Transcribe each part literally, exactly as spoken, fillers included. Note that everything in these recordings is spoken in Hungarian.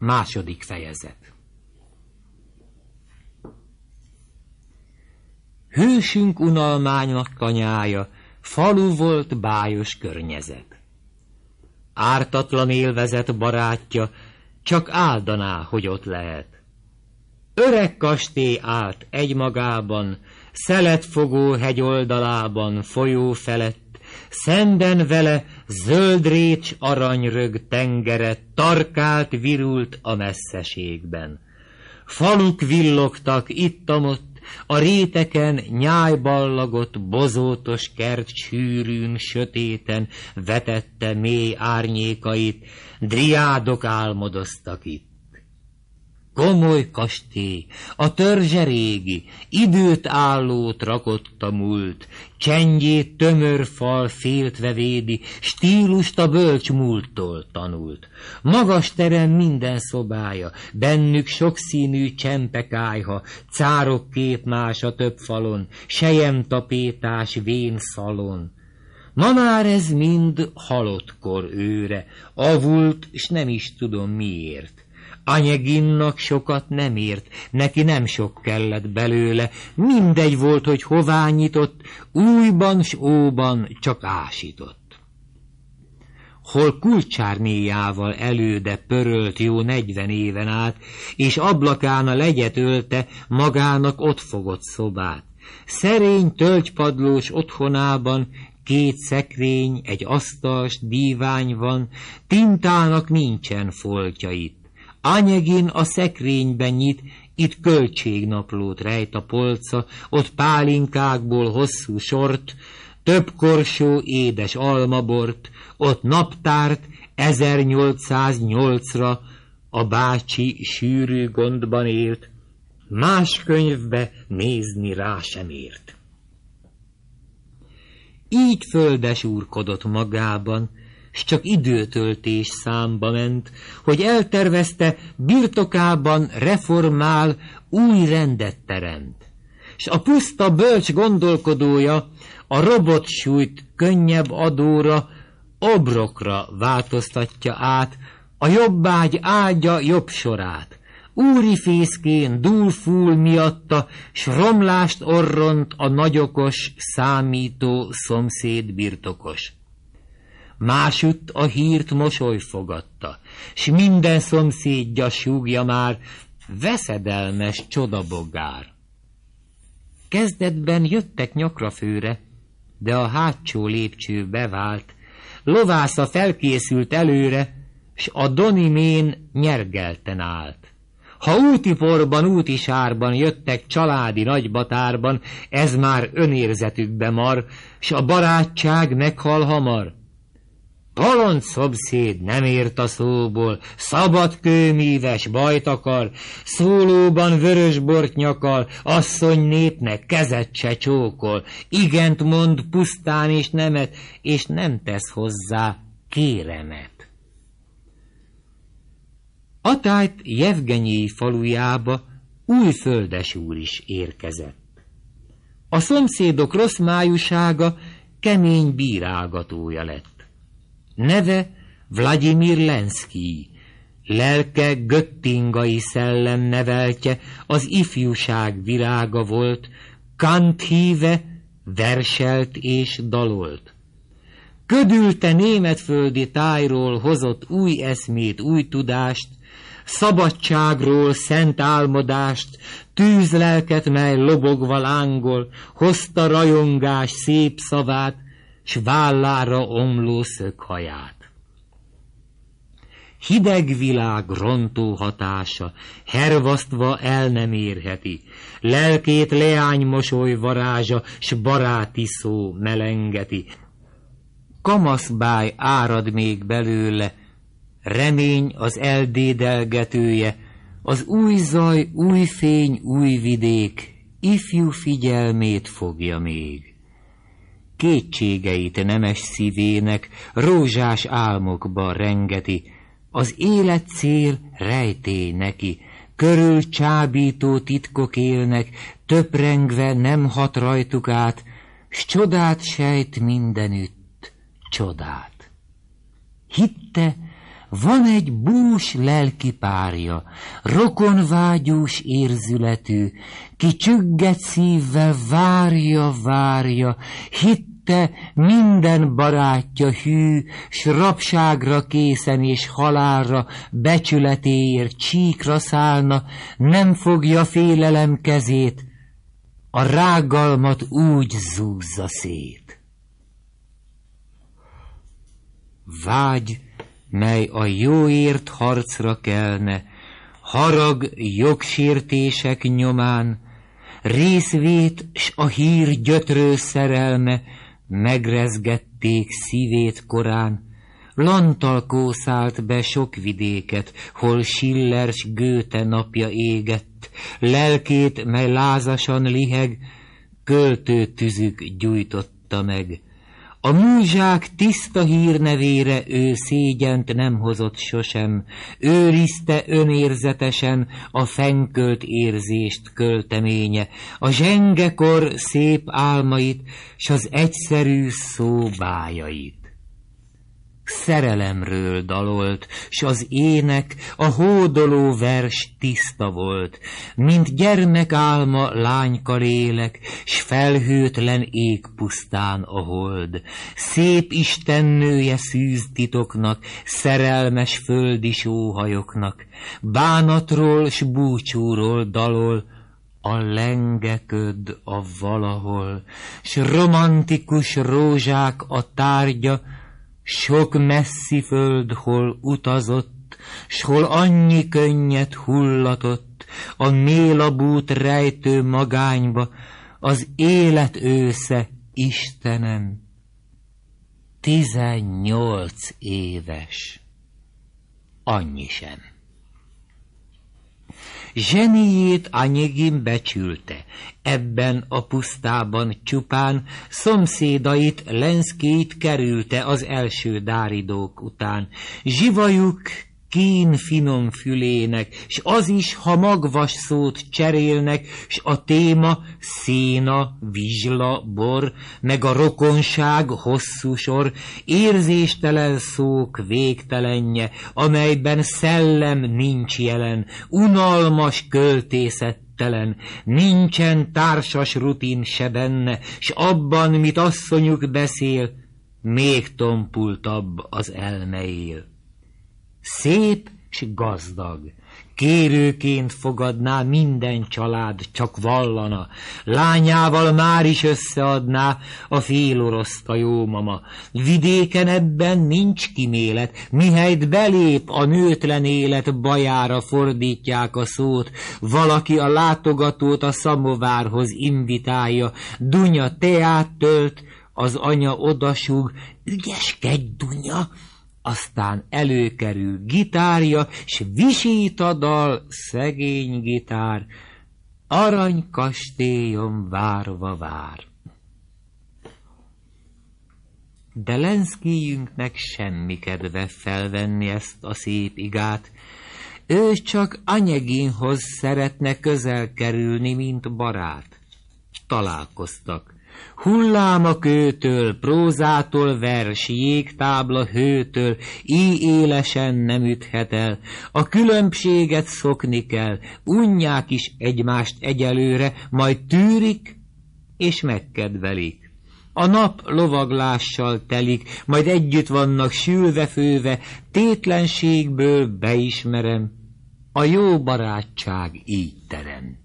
Második fejezet. Hősünk unalmánynak kanyája, falu volt bájos környezet. Ártatlan élvezet barátja, csak áldaná, hogy ott lehet. Öreg kastély állt egymagában, szeletfogó hegy oldalában, folyó felett, szemben vele zöld récs aranyrög tengere tarkált, virult a messzeségben. Faluk villogtak itt-amott, a réteken nyájballagott, bozótos kert sűrűn, sötéten vetette mély árnyékait, driádok álmodoztak itt. Gomoly kastély, a törzse régi, időt állót rakott a múlt, csendjét tömör fal féltve védi, stílust a bölcs múlttól tanult. Magas terem minden szobája, bennük sokszínű csempekályha, cárok képmás a több falon, selyemtapétás vén szalon. Ma már ez mind halottkor őre, avult, s nem is tudom miért. Anyeginnak sokat nem ért, neki nem sok kellett belőle, mindegy volt, hogy hová nyitott, újban s óban csak ásított. Hol kulcsárnéjával előde pörölt jó negyven éven át, és ablakán a legyet ölte, magának ott fogott szobát. Szerény tölgypadlós otthonában két szekrény, egy asztals, dívány van, tintának nincsen foltja itt. Anyegin a szekrényben nyit, itt költségnaplót rejt a polca, ott pálinkákból hosszú sort, több korsó édes almabort, ott naptárt ezernyolcszáznyolcra a bácsi sűrű gondban élt, más könyvbe nézni rá sem ért. Így földesúrkodott magában, s csak időtöltés számba ment, hogy eltervezte, birtokában reformál, új rendet teremt. S a puszta bölcs gondolkodója a robotsúlyt könnyebb adóra, obrokra változtatja át, a jobbágy ágya jobb sorát. Úri fészkén dúl-fúl miatta, s romlást orront a nagyokos, számító szomszéd birtokos. Másutt a hírt mosoly fogadta, s minden szomszédja súgja már, veszedelmes csodabogár. Kezdetben jöttek nyakrafőre, de a hátsó lépcső bevált, lovásza felkészült előre, s a donimén nyergelten állt. Ha útiporban, útisárban jöttek családi nagybatárban, ez már önérzetükbe mar, s a barátság meghal hamar. Bolond szomszéd nem ért a szóból, szabad kőmíves bajt akar, szólóban vörösbort nyakal, asszony népnek kezet se csókol, igent mond pusztán és nemet, és nem tesz hozzá kéremet. Atájt Jevgenyij falujába új földesúr is érkezett. A szomszédok rossz májúsága kemény bírálgatója lett. Neve Vladimir Lenszkij, lelke göttingai szellem neveltje, az ifjúság virága volt, Kant híve, verselt és dalolt. Ködülte németföldi tájról hozott új eszmét, új tudást, szabadságról szent álmodást, tűzlelket, mely lobogva lángol, hozta rajongás szép szavát, s vállára omló szöghaját. Hideg világ rontó hatása, hervasztva el nem érheti, lelkét leány mosoly varázsa, s baráti szó melengeti. Kamaszbáj árad még belőle, remény az eldédelgetője, az új zaj, új fény, új vidék, ifjú figyelmét fogja még. Kétségeit nemes szívének rózsás álmokba rengeti, az élet cél rejtély neki, körül csábító titkok élnek, töprengve nem hat rajtuk át, s csodát sejt mindenütt, csodát. Hitte, Van egy bús lelki párja, rokonvágyós érzületű, ki csüggett szívvel várja, várja, hitte minden barátja hű, s rabságra készen és halálra, becsületéért csíkra szállna, nem fogja félelem kezét, a rágalmat úgy zúzza szét. Vágy, mely a jóért harcra kelne, harag jogsértések nyomán, részvét s a hír gyötrő szerelme megrezgették szívét korán. Lantalkó szállt be sok vidéket, hol Schiller s Goethe napja égett, lelkét, mely lázasan liheg, költő tüzük gyújtotta meg. A múzsák tiszta hírnevére ő szégyent nem hozott sosem, őrizte önérzetesen a fennkölt érzést költeménye, a zsengekor szép álmait, s az egyszerű szó bájait. Szerelemről dalolt, s az ének, a hódoló vers tiszta volt, mint gyermek álma lányka lélek, s felhőtlen ég pusztán a hold. Szép istennője szűz titoknak, szerelmes földi sóhajoknak, bánatról s búcsúról dalol, a lengeköd a valahol, s romantikus rózsák a tárgya, sok messzi föld, hol utazott, s hol annyi könnyet hullatott, a mélabút rejtő magányba, az élet ősze, Istenem, tizennyolc éves, annyi sem. Zseniét Anyegin becsülte, ebben a pusztában csupán szomszédait, Lenszkijt kerülte az első dáridók után. Zsivajuk kín finom fülének, s az is, ha magvas szót cserélnek, s a téma széna, vizsla, bor, meg a rokonság hosszú sor, érzéstelen szók végtelenje, amelyben szellem nincs jelen, unalmas költészettelen, nincsen társas rutin se benne, s abban, mit asszonyuk beszél, még tompultabb az elmeél. Szép s gazdag, kérőként fogadná minden család, csak vallana, lányával már is összeadná a féloroszt jó mama. Vidéken ebben nincs kimélet, mihelyt belép a nőtlen élet bajára fordítják a szót, valaki a látogatót a szamovárhoz invitálja, Dunya teát tölt, az anya odasúg, ügyeskedj, Dunya! Aztán előkerül gitárja, s visít a dal, szegény gitár, aranykastélyon várva vár. De Lenszkijünknek semmi kedve felvenni ezt a szép igát, ő csak Anyeginhoz szeretne közel kerülni, mint barát. Találkoztak. Hullám a kőtől, prózától vers, jégtábla hőtől, íj élesen nem üthet el. A különbséget szokni kell, unják is egymást egyelőre, majd tűrik és megkedvelik. A nap lovaglással telik, majd együtt vannak sülve-főve, tétlenségből beismerem, a jó barátság így terem.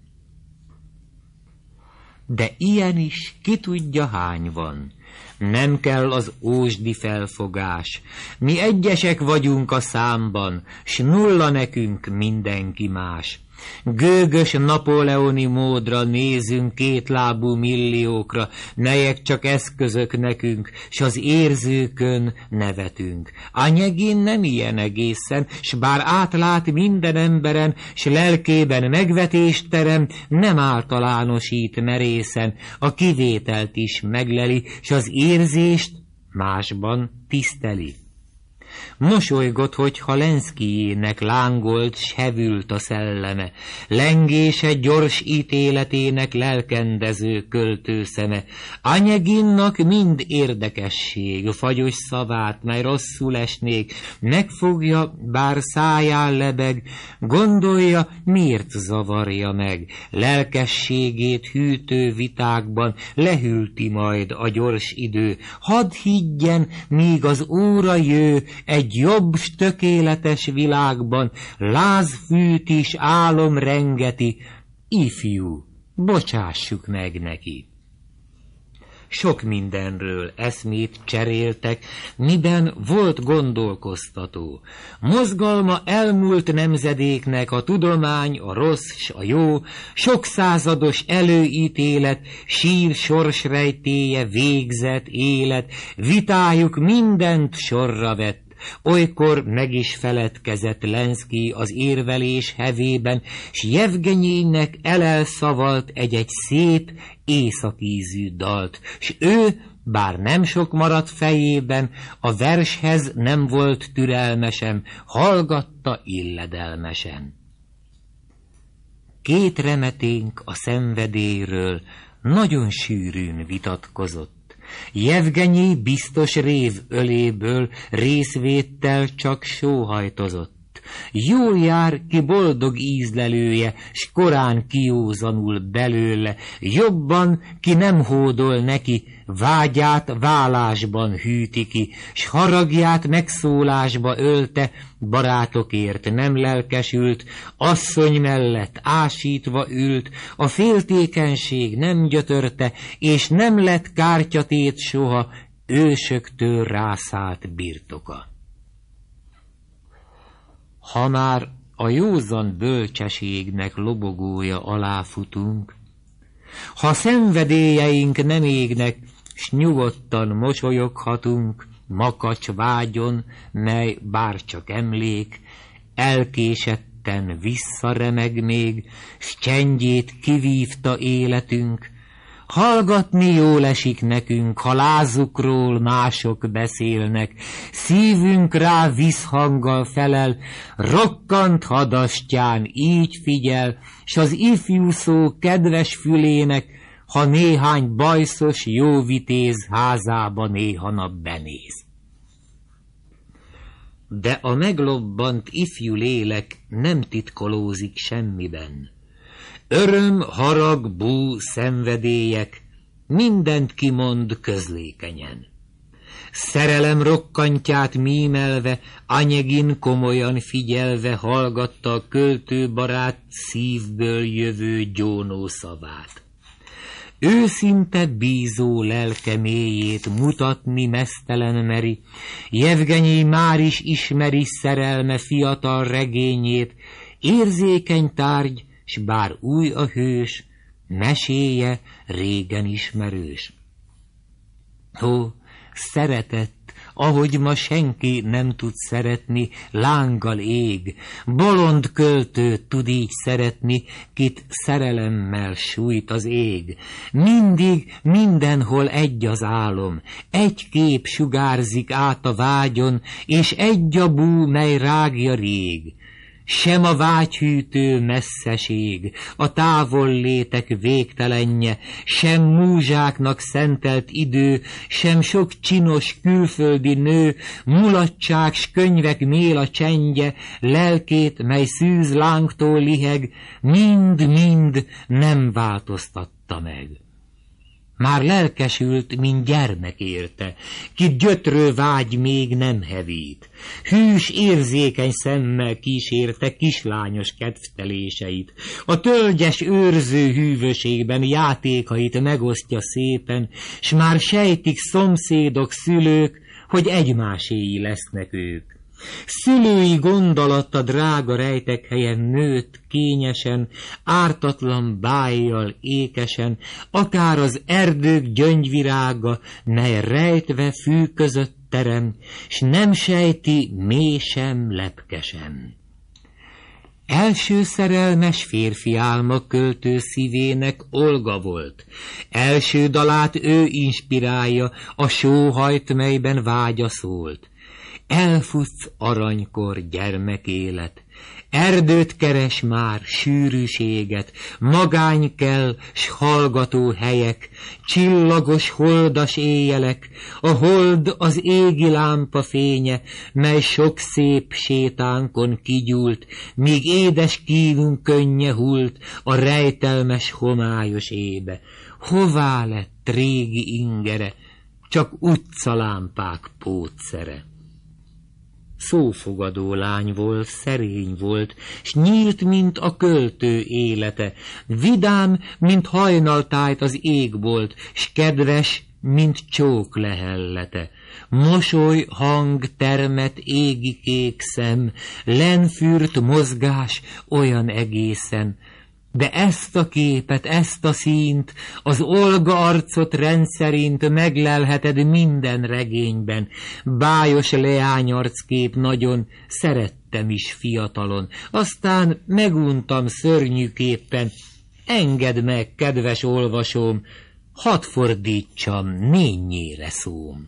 De ilyen is ki tudja hány van. Nem kell az ósdi felfogás. Mi egyesek vagyunk a számban, s nulla nekünk mindenki más. Gőgös napóleoni módra nézünk kétlábú milliókra, melyek csak eszközök nekünk, s az érzőkön nevetünk. Anyegin nem ilyen egészen, s bár átlát minden emberen, s lelkében megvetést terem, nem általánosít merészen, a kivételt is megleli, s az érzést másban tiszteli. Mosolygott, hogyha Lenszkijének lángolt, s hevült a szelleme, lengése gyors ítéletének lelkendező költőszeme. Anyeginnak mind érdekesség, fagyos szavát, mely rosszul esnék, megfogja, bár száján lebeg, gondolja, miért zavarja meg. Lelkességét hűtő vitákban lehűlti majd a gyors idő. Hadd higgyen, míg az óra jő, egy jobb, s tökéletes világban, lázfűt is álom rengeti, ifjú, bocsássuk meg neki. Sok mindenről eszmét cseréltek, miben volt gondolkoztató. Mozgalma elmúlt nemzedéknek a tudomány, a rossz s a jó, sok százados előítélet, sír sorsrejtéje, végzet, élet, vitájuk mindent sorra vett. Olykor meg is feledkezett Lenszkij az érvelés hevében, s Jevgenyijnek elelszavalt egy-egy szép, északízű dalt, s ő, bár nem sok maradt fejében, a vershez nem volt türelmesen, hallgatta illedelmesen. Két remeténk a szenvedélyről nagyon sűrűn vitatkozott. Jevgenyij biztos rév öléből részvéttel csak sóhajtozott. Jól jár, ki boldog ízlelője, s korán kiózanul belőle, jobban, ki nem hódol neki, vágyát válásban hűti ki, s haragját megszólásba ölte, barátokért nem lelkesült, asszony mellett ásítva ült, a féltékenység nem gyötörte, és nem lett kártyatét soha, ősöktől rászállt birtoka. Ha már a józan bölcsességnek lobogója alá futunk, ha szenvedélyeink nem égnek, s nyugodtan mosolyoghatunk, makacs vágyon, mely bárcsak emlék, elkésetten visszaremeg még, s csendjét kivívta életünk. Hallgatni jól esik nekünk, ha lázukról mások beszélnek, szívünk rá visszhanggal felel, rokkant hadastyán így figyel, s az ifjú szó kedves fülének, ha néhány bajszos jó vitéz házába néha nap benéz. De a meglobbant ifjú lélek nem titkolózik semmiben. Öröm, harag, bú, szenvedélyek, mindent kimond közlékenyen. Szerelem rokkantját mímelve, Anyegin komolyan figyelve hallgatta a költőbarát szívből jövő gyónó szavát. Őszinte bízó lelke mélyét mutatni meztelen meri, Jevgenyij már is ismeri szerelme fiatal regényét, érzékeny tárgy, s bár új a hős, meséje régen ismerős. Ó, szeretett, ahogy ma senki nem tud szeretni, lánggal ég, bolond költő tud így szeretni, kit szerelemmel sújt az ég. Mindig, mindenhol egy az álom, egy kép sugárzik át a vágyon, és egy a bú, mely rágja rég. Sem a vágyhűtő messzeség, a távollétek végtelenje, sem múzsáknak szentelt idő, sem sok csinos külföldi nő, mulatság s könyvek méla csendje, lelkét, mely szűz lángtól liheg, mind-mind nem változtatta meg. Már lelkesült, mint gyermek érte, kit gyötrő vágy még nem hevít. Hűs, érzékeny szemmel kísérte kislányos kedvteléseit. A tölgyes őrző hűvöségben játékait megosztja szépen, s már sejtik szomszédok, szülők, hogy egymáséi lesznek ők. Szülői gondolata drága rejtek helyen nőtt kényesen, ártatlan bájjal ékesen, akár az erdők gyöngyvirága, mely rejtve fű között terem, s nem sejti mély sem lepkesen. Első szerelmes férfi álma költő szívének Olga volt. Első dalát ő inspirálja, a sóhajt, melyben vágya szólt. Elfutsz aranykor, gyermekélet, erdőt keres már, sűrűséget, magány kell, s hallgató helyek, csillagos holdas éjjelek, a hold az égi lámpa fénye, mely sok szép sétánkon kigyúlt, míg édes kívunk könnye hult a rejtelmes homályos ébe. Hová lett régi ingere, csak utcalámpák pótszere? Szófogadó lány volt, szerény volt, s nyílt, mint a költő élete, vidám, mint hajnaltájt az égbolt, s kedves, mint csók lehellete. Mosoly, hang, termet, égi kék szem, lenfürt mozgás olyan egészen. De ezt a képet, ezt a színt, az Olga arcot rendszerint meglelheted minden regényben. Bájos leányarckép nagyon, szerettem is fiatalon, aztán meguntam szörnyűképpen. Engedd meg, kedves olvasóm, hadd fordítsam nényére szóm.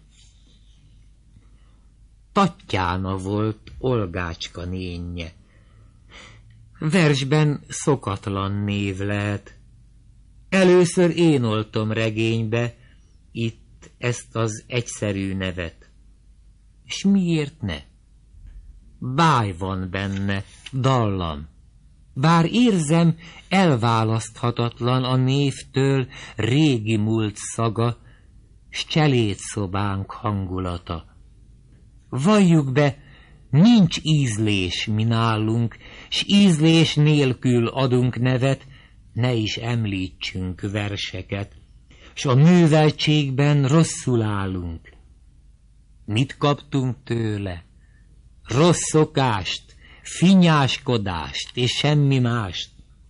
Tattyána volt Olgácska nénje. Versben szokatlan név lehet. Először én oltom regénybe itt ezt az egyszerű nevet. S miért ne? Báj van benne, dallam. Bár érzem, elválaszthatatlan a névtől régi múlt szaga, s cselédszobánk hangulata. Valljuk be, nincs ízlés mi nálunk, s ízlés nélkül adunk nevet, ne is említsünk verseket, s a műveltségben rosszul állunk. Mit kaptunk tőle? Rossz szokást, finnyáskodást és semmi mást.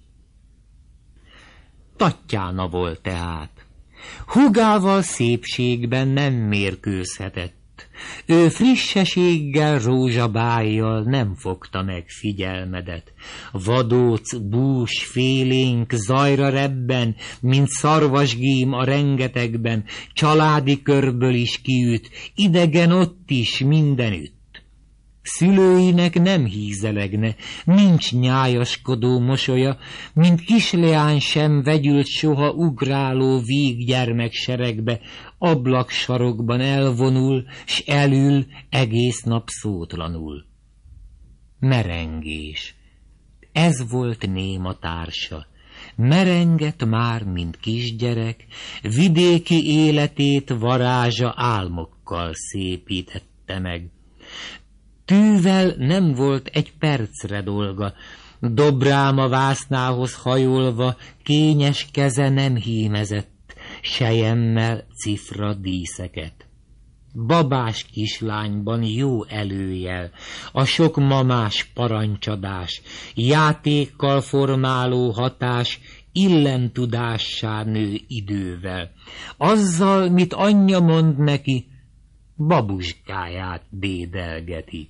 Tattyána volt tehát. Hugával szépségben nem mérkőzhetett. Ő frissességgel, rózsabájjal nem fogta meg figyelmedet. Vadóc, bús, félénk, zajra rebben, mint szarvasgím a rengetegben, családi körből is kiüt, idegen ott is mindenütt. Szülőinek nem hízelegne, nincs nyájaskodó mosolya, mint kisleány sem vegyült soha ugráló víg gyermekseregbe, ablaksarokban elvonul, s elül egész nap szótlanul. Merengés. Ez volt néma társa. Merengett már, mint kisgyerek, vidéki életét varázsa álmokkal szépítette meg. Tűvel nem volt egy percre dolga, Dobráma vásznához hajolva, kényes keze nem hímezett, selyemmel cifra díszeket. Babás kislányban jó előjel, a sok mamás parancsadás, játékkal formáló hatás, illentudássá nő idővel. Azzal, mit anyja mond neki, babuskáját dédelgeti.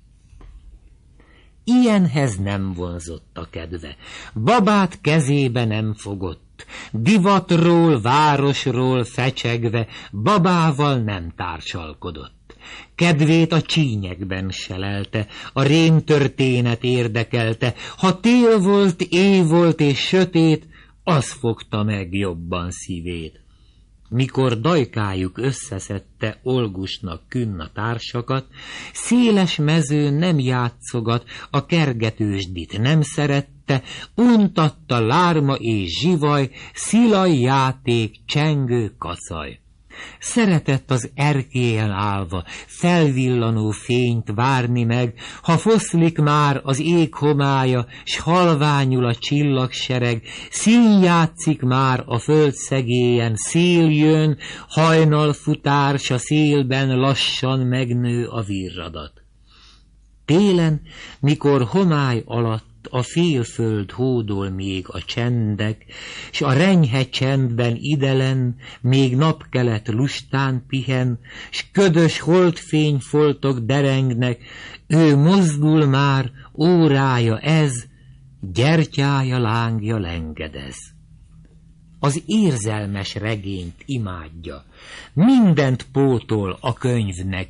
Ilyenhez nem vonzott a kedve, babát kezébe nem fogott, divatról, városról fecsegve, babával nem társalkodott. Kedvét a csínyekben selelte, a rémtörténet érdekelte, ha tél volt, éj volt és sötét, az fogta meg jobban szívét. Mikor dajkájuk összeszedte Olgusnak künn a társakat, széles mezőn nem játszogat, a kergetősdit nem szerette, untatta lárma és zsivaj, szilaj játék, csengő kacaj. Szeretett az erkélyen állva, felvillanó fényt várni meg, ha foszlik már az ég homálya, s halványul a csillagsereg, szín játszik már a föld szegélyen, szél jön, hajnalfutár, s a szélben lassan megnő a virradat. Télen, mikor homály alatt a félföld hódol még a csendek, s a renyhe csendben idelen még napkelet lustán pihen, s ködös holdfényfoltok derengnek, ő mozdul már, órája ez, gyertyája lángja lengedez. Az érzelmes regényt imádja, mindent pótol a könyv neki,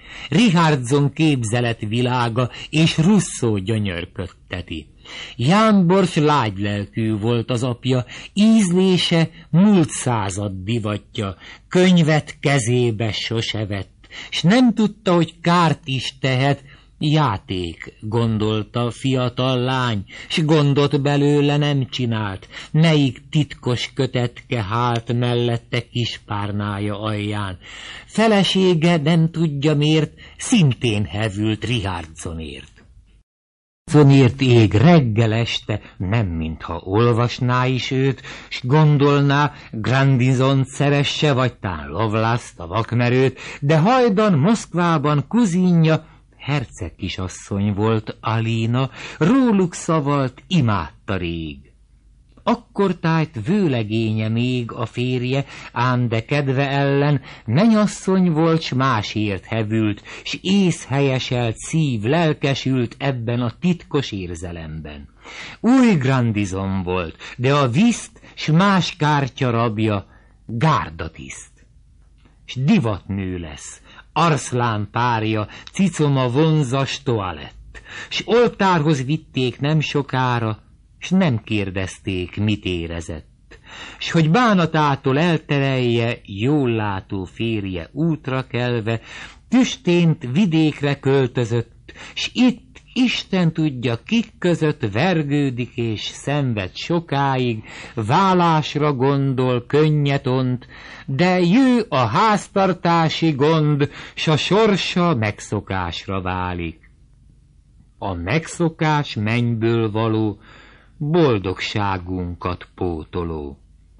Richardson képzeletvilága és Rousseau gyönyörködteti. Jámbors lágylelkű volt az apja, ízlése múlt század divatja, könyvet kezébe sose vett, s nem tudta, hogy kárt is tehet, játék, gondolta fiatal lány, s gondot belőle nem csinált, melyik titkos kötetke hált mellette kispárnája alján. Felesége nem tudja miért, szintén hevült Richardsonért. Richardsonért ég reggel este, nem mintha olvasná is őt, s gondolná, Grandisont szeresse, vagy tán Lovelace-t, a vakmerőt, de hajdan Moszkvában kuzinja, herceg kisasszony volt Alina, róluk szavalt, imádta rég. Akkor tájt vőlegénye még a férje, ám de kedve ellen menyasszony volt, s másért hevült, s észhelyeselt szív lelkesült ebben a titkos érzelemben. Új Grandison volt, de a viszt s más kártya rabja gárdatiszt. S divatnő lesz, arszlán párja, cicoma vonzas toalett, s oltárhoz vitték nem sokára, s nem kérdezték, mit érezett, s hogy bánatától elterelje jól látó férje útra kelve, tüstént vidékre költözött, s itt Isten tudja, kik között vergődik és szenved sokáig, vállásra gondol, könnyet ont, de jő a háztartási gond, s a sorsa megszokásra válik. A megszokás mennyből való, boldogságunkat pótoló.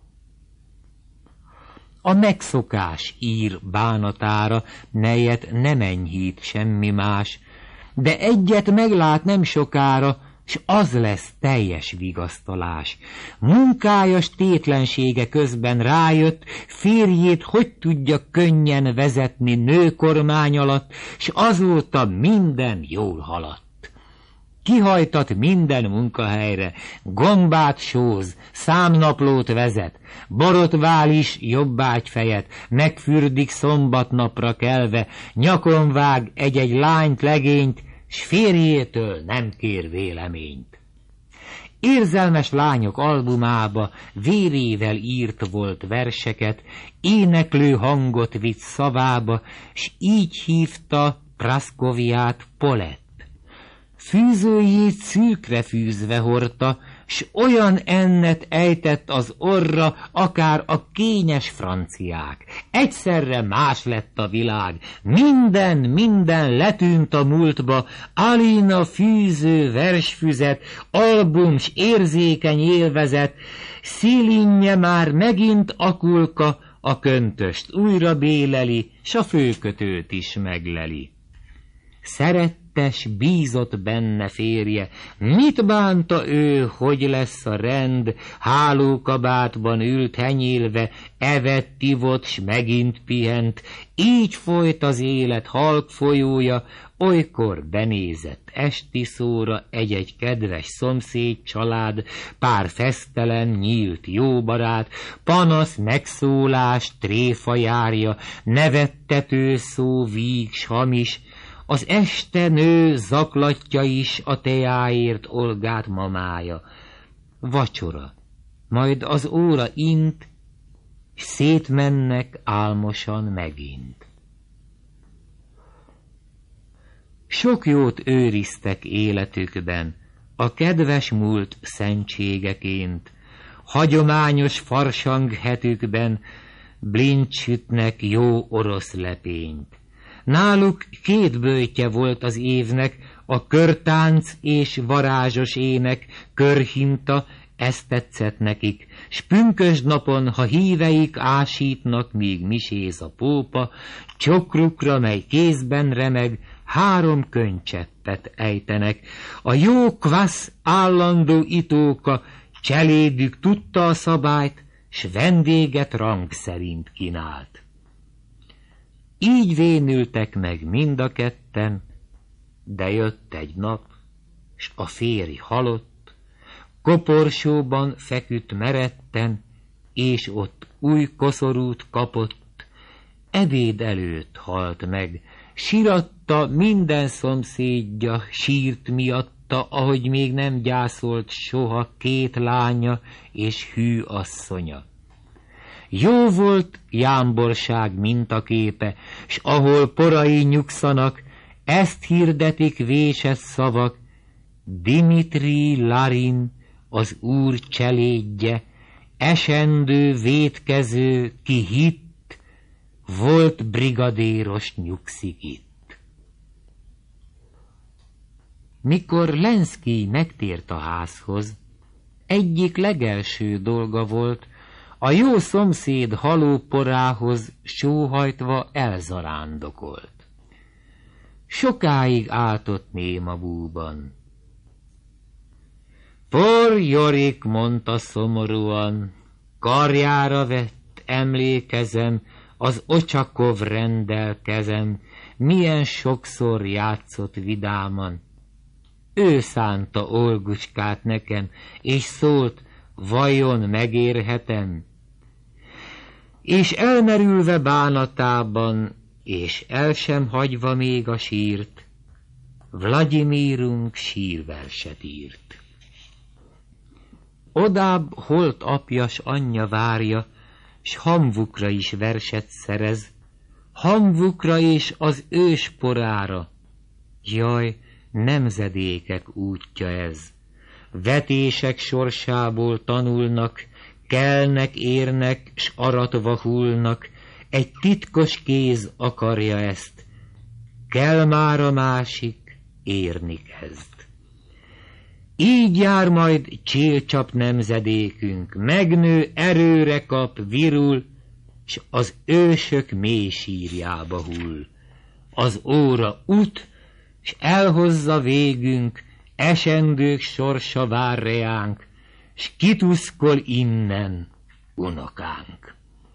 A megszokás ír bánatára, melyet nem enyhít semmi más, de egyet meglát nem sokára, s az lesz teljes vigasztalás. Munkájas tétlensége közben rájött, férjét hogy tudja könnyen vezetni nőkormány alatt, s azóta minden jól haladt. Kihajtat minden munkahelyre, gombát sóz, számnaplót vezet, borotvál is jobbágyfejet, megfürdik szombatnapra kelve, nyakon vág egy-egy lányt, legényt, s férjétől nem kér véleményt. Érzelmes lányok albumába vérével írt volt verseket, éneklő hangot vitt szavába, s így hívta Praszkoviát Polett. Fűzőjét szűkre fűzve hordta, s olyan ennet ejtett az orra, akár a kényes franciák. Egyszerre más lett a világ, minden, minden letűnt a múltba, Alina fűző versfüzet, album s érzékeny élvezet, szílinje már megint akulka, a köntöst újra béleli, s a főkötőt is megleli. Szerettes, bízott benne férje, mit bánta ő, hogy lesz a rend, hálókabátban ült henyélve, evett, ivott, s megint pihent, így folyt az élet halk folyója, olykor benézett esti szóra egy-egy kedves szomszéd család, pár fesztelen nyílt jó barát, panasz, megszólás, tréfa járja, nevettető szó, víg s hamis, az este nő zaklatja is a teáért Olgát mamája. Vacsora, majd az óra int, s szétmennek álmosan megint. Sok jót őriztek életükben, a kedves múlt szentségeként, hagyományos farsanghetükben blincsütnek jó orosz lepényt. Náluk két böjtje volt az évnek, a körtánc és varázsos ének, körhinta, ezt tetszett nekik, s pünkösd napon, ha híveik ásítnak, míg miséz a pópa, csokrukra, mely kézben remeg, három könycseppet ejtenek. A jó kvasz állandó itóka, cselédük tudta a szabályt, s vendéget rang szerint kínált. Így vénültek meg mind a ketten, de jött egy nap, s a férj halott, koporsóban feküdt meretten, és ott új koszorút kapott, ebéd előtt halt meg, Siratta minden szomszédja, sírt miatta, ahogy még nem gyászolt soha két lánya és hű asszonya. Jó volt jámborság mintaképe, s ahol porai nyugszanak, ezt hirdetik véses szavak: Dimitri Larin, az úr cselédje, esendő vétkező, ki hitt, volt brigadéros nyugszik itt. Mikor Lenszkij megtért a házhoz, egyik legelső dolga volt, a jó szomszéd halóporához sóhajtva elzarándokolt. Sokáig áltott néma búban. Por Jorik, mondta szomorúan, karjára vett, emlékezem, az Ocsakov rendelkezem, milyen sokszor játszott vidáman. Ő szánta Olgucskát nekem, és szólt, vajon megérhetem? És elmerülve bánatában, és el sem hagyva még a sírt, Vlagyimirunk sírverset írt. Odább holt apjas anyja várja, s Hamvukra is verset szerez, Hamvukra és az ősporára. Jaj, nemzedékek útja ez. Vetések sorsából tanulnak, kelnek, érnek, s aratva hullnak, egy titkos kéz akarja ezt, kell már a másik, érni kezd. Így jár majd csélcsap nemzedékünk, megnő, erőre kap, virul, s az ősök mély sírjába hull. Az óra ut, s elhozza végünk, esendők sorsa vár reánk, s kituszkol innen unokánk.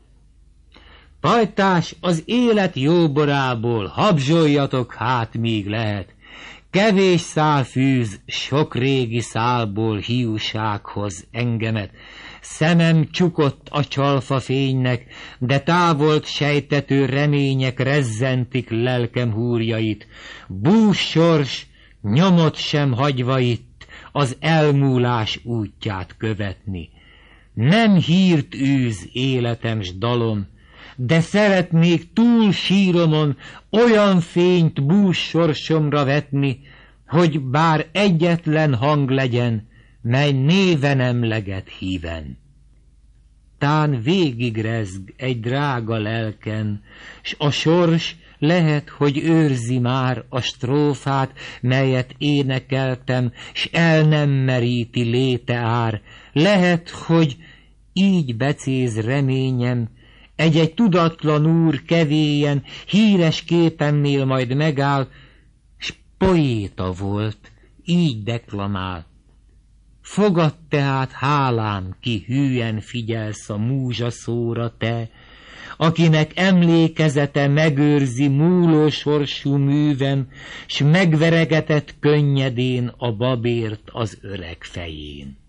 Pajtás, az élet jóborából habzsoljatok hát, míg lehet, kevés szál fűz sok régi szálból hiúsághoz engemet. Szemem csukott a csalfa fénynek, de távolt sejtető remények rezzentik lelkem húrjait. Bús sors, nyomot sem hagyva itt, az elmúlás útját követni. Nem hírt űz életem s dalom, de szeretnék túl síromon olyan fényt bús sorsomra vetni, hogy bár egyetlen hang legyen, mely néven emleget híven. Tán végigrezg egy drága lelken, s a sors lehet, hogy őrzi már a strófát, melyet énekeltem, s el nem meríti léte ár. Lehet, hogy így becéz reményem, egy-egy tudatlan úr kevélyen, híres képemnél majd megáll, s poéta volt, így deklamál. Fogad tehát hálám, ki hűen figyelsz a múzsa szóra te, akinek emlékezete megőrzi múló sorsú művem, s megveregetett könnyedén a babért az öreg fején.